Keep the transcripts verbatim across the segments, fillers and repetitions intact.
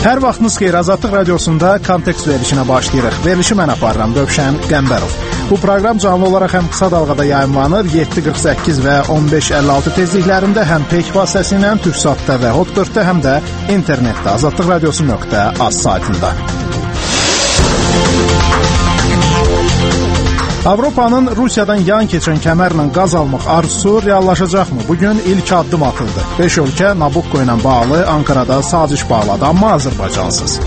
Hər vaxtınız xeyir, Azadlıq Radiosunda kontekst verilişinə başlayırıq. Verilişi mən aparıram, Rövşən Qəmbərov. Bu proqram canlı olaraq həm qısa dalğada yayımlanır, yeddi qırx səkkiz və on beş əlli altı tezliklərində, həm peyk vasitəsilə, Türksatda və Hot dörddə, həm də internetdə, azadlıq radiosu nöqtə az saytında. Avropanın Rusiyadan yan keçən kəmərlə qaz almaq arzusu reallaşacaqmı? Bugün ilk addım atıldı. beş ölkə Nabukko ilə bağlı Ankarada saziş bağladı, amma Azərbaycansız.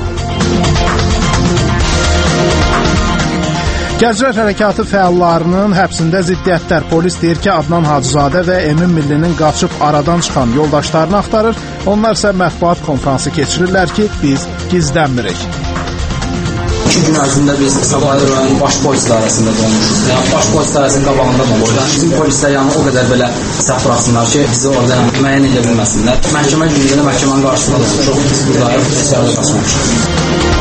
Gənclər Hərəkatı fəallarının həbsində ziddiyyətlər. Polis deyir ki, Adnan Hacızadə və Emin Millinin qaçıb aradan çıxan yoldaşlarını axtarır. Onlar isə mətbuat konfransı keçirirlər ki, biz gizlənmirik. İki gün ərzində biz Sabahı rayon baş polis idarəsində olmuşuz. Yəni, baş polis idarəsinin qabağında da olmuşuz. Bizim polislər yəni o qədər belə səhv buraxsınlar ki, bizi orada yəni, müəyyən edə bilməsinlər. Məhkəmə günündə də məhkəmənin qarşısında da çox müdahilə siyasi qaçmışıq.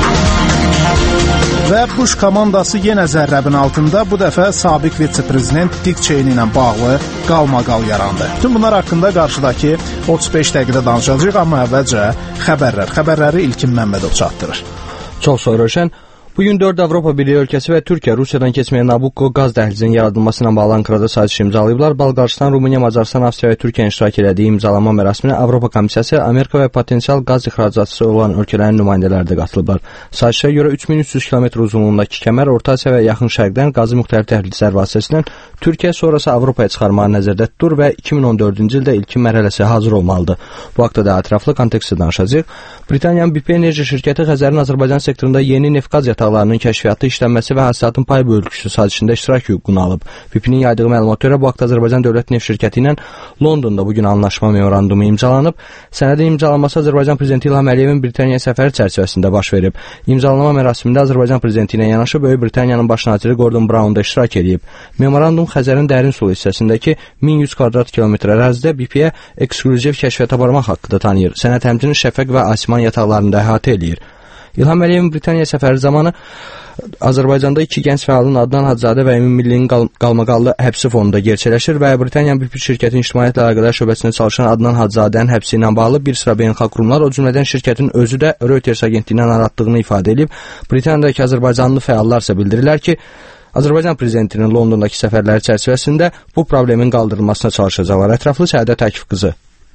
Və Bush komandası yenə zərrəbin altında, bu dəfə sabiq vitse-prezident Dick Cheney ilə bağlı qalmaqal yarandı. Tüm bunlar haqqında qarşıdakı otuz beş dəqiqədə danışacağıq, amma əvvəlcə xəbərlər. Xəbərləri İlkin Məmmədov çatdırır. Çox sağ ol, Rövşən. Bugün dörd Avropa Birliyi ölkəsi və Türkiyə Rusiyadan keçməyən Nabukko qaz dəhlizinin yaradılması ilə bağlı Ankarada saziş imzalayıblar. Balqaristan, Rumıniya, Macarıstan, Avstriya və Türkiyənin iştirak elədiyi imzalama mərasimində Avropa Komissiyası, Amerika və potensial qaz ixracatçısı olan ölkələrin nümayəndələri də qatılıblar. Sazişə görə üç min üç yüz kilometr uzunluğundakı kəmər Orta Asiya və Yaxın Şərqdən qazı müxtəlif təhlükəsizliklər vasitəsilə Türkiyə sonrası Avropaya çıxarmağı nəzərdə tutur və iki min on dördüncü ildə ilkin mərhələsi hazır olmalıdır. Bu haqda da ətraflı kontekstdə danışacağıq. Britaniyanın B P Enerji şirkəti Xəzərin Azərbaycan sektorunda yeni neft qaz yataqlarının kəşfiyyatı, işlənməsi və hasilatın pay bölgüsü sazişində iştirak hüququnu alıb. B P-nin yaydığı məlumata görə bu haqda Azərbaycan Dövlət Neft şirkəti ilə Londonda bugün anlaşma memorandumu imzalanıb. Sənədin imzalanması Azərbaycan prezidenti İlham Əliyevin Britaniya səfəri çərçivəsində baş verib. İmzalanma mərasimində Azərbaycan prezidenti ilə yanaşı Böyük Britaniyanın baş naziri Gordon Brown da iştirak edib. Memorandum Xəzərin dərin sulu hissəsindəki min yüz kvadrat kilometr ərazidə B P-yə ekskluziv kəşfiyyat aparmaq haqqı da tanıyır. Sənəd həmçinin Şəfəq və Asiman yataqlarını da əhatə eləyir. İlham Əliyevin Britaniya səfəri zamanı Azərbaycanda iki gənc fəalın Adnan Hacızadə və Emin Millinin qal qalmaqallı həbsi fonunda gerçələşir və Britaniyanın B P şirkətin ictimaiyyətlə əlaqələr şöbəsində çalışan Adnan Hacızadənin həbsi ilə bağlı bir sıra beynəlxalq qurumlar, o cümlədən şirkətin özü də Reuters agentliyinə narahatlığını ifadə edib. Britaniyadakı Azərbaycanlı fəallar isə bildirirlər ki, Azərbaycan prezidentinin Londondakı səfərləri çərçivəsində bu problemin qaldırılmasına çalışacaqlar. Ətraflı Səadət Akif qızı.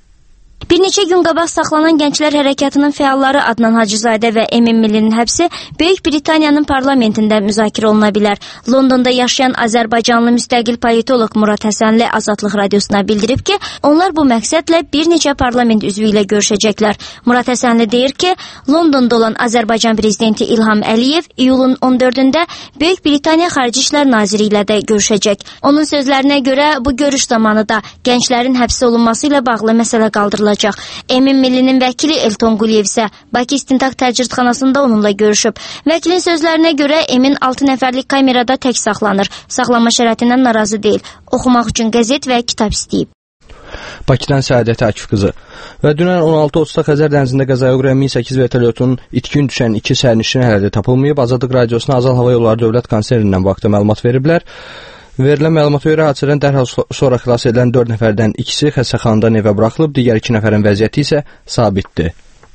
Bir neçə gün qabaq saxlanan Gənclər Hərəkatının fəalları Adnan Hacızadə və Emin Millinin həbsi Böyük Britaniyanın parlamentində müzakirə oluna bilər. Londonda yaşayan Azərbaycanlı müstəqil politoloq Murad Həsənli Azadlıq Radiosuna bildirib ki, onlar bu məqsədlə bir neçə parlament üzvü ilə görüşəcəklər. Murad Həsənli deyir ki, Londonda olan Azərbaycan prezidenti İlham Əliyev iyulun on dördündə Böyük Britaniya Xarici İşlər Naziri ilə də görüşəcək. Onun sözlərinə görə bu görüş zamanı da gənclərin həbs olunması ilə bağlı məsələ qaldırılacaq. Emin Millinin vəkili Elton Quliyev isə Bakı İstintaq Təcridxanasında onunla görüşüb. Vəkilin sözlərinə görə Emin altı nəfərlik kamerada tək saxlanır. Saxlanma şərətindən narazı deyil. Oxumaq üçün qəzet və kitab istəyib. Bakıdan Səadət Akif qızı. Və dünən on altı otuzda Xəzər dənizində qəzaya uğrayan min səkkiz vertolyotunun itkin düşən iki sərnişini hələ də tapılmayıb. Azadlıq Radiosuna Azal Hava Yolları Dövlət Konserindən bu haqda məlumat veriblər. Verilən məlumata görə hadisədən dərhal sonra xilas edilən dörd nəfərdən ikisi xəstəxanadan evə buraxılıb, digər iki nəfərin vəziyyəti isə sabitdir.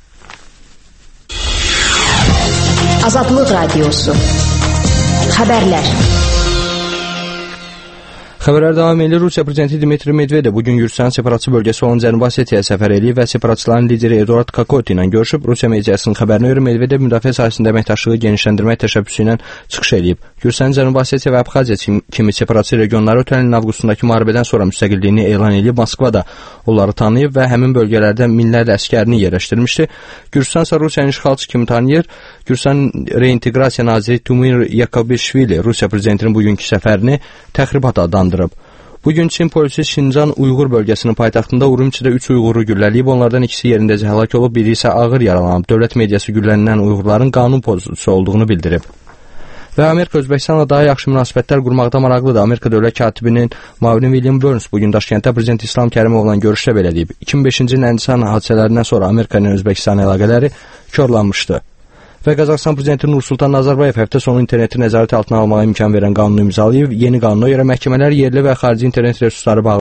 Azadlıq Radiosu. Xəbərlər. Xəbərlər davam edir. Rusiya prezidenti Dmitri Medvedev bugün Gürcüstanın separatçı bölgəsi olan Cənubi Osetiyaya səfər edib və separatçıların lideri Eduard Kakoti ilə görüşüb. Rusiya mediasının xəbərinə görə Medvedev müdafiə sahəsində əməkdaşlığı genişləndirmək təşəbbüsü ilə çıxış edib. Gürcüstanın Cənubi Osetiya və Abxaziya kimi separatçı regionları ötən ilin avqustundakı müharibədən sonra müstəqilliyini elan edib. Moskva da onları tanıyıb və həmin bölgələrdə minlərlə əskərini yerləşdirmişdi. Gürcüstan isə Rusiyanın işğalçı kimi tanıyır. Gürcüstan reinteqrasiya naziri Tumir Yakobishvili Rusiya prezidentinin bugünkü səfərini təxribat adlandırıb. Bugün Çin polisi Şincan Uyğur bölgəsinin paytaxtında Urumçidə üç Uyğuru güllələyib, onlardan ikisi yerindəcə həlak olub, biri isə ağır yaralanıb. Dövlət mediası güllənilən Uyğurların qanun pozuntusu olduğunu bildirib. Və Amerika Özbəkistanla daha yaxşı münasibətlər qurmaqda maraqlıdır. Amerika dövlət katibinin müavini William Burns bugün Daşkənddə prezident İslam Kərimovla görüşdə belə deyib. iki min beşinci ilin Əndistan hadisələrindən sonra Amerika ilə Özbəkistan əlaqələri korlanmışdı. Və Qazaxıstan prezidenti Nursultan Nazarbayev həftə sonu interneti nəzarət altına almağa imkan verən qanunu imzalayıb. Yeni qanuna görə məhkəmələr yerli və xarici internet resursları bağlı